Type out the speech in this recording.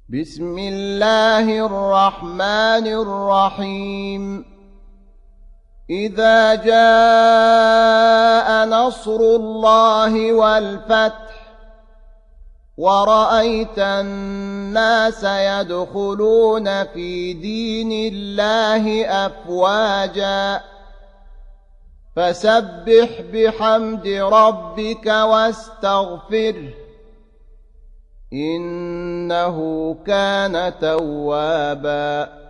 بسم الله الرحمن الرحيم إذا جاء نصر الله والفتح ورأيت الناس يدخلون في دين الله أفواجا فسبح بحمد ربك واستغفره إنه كان توابا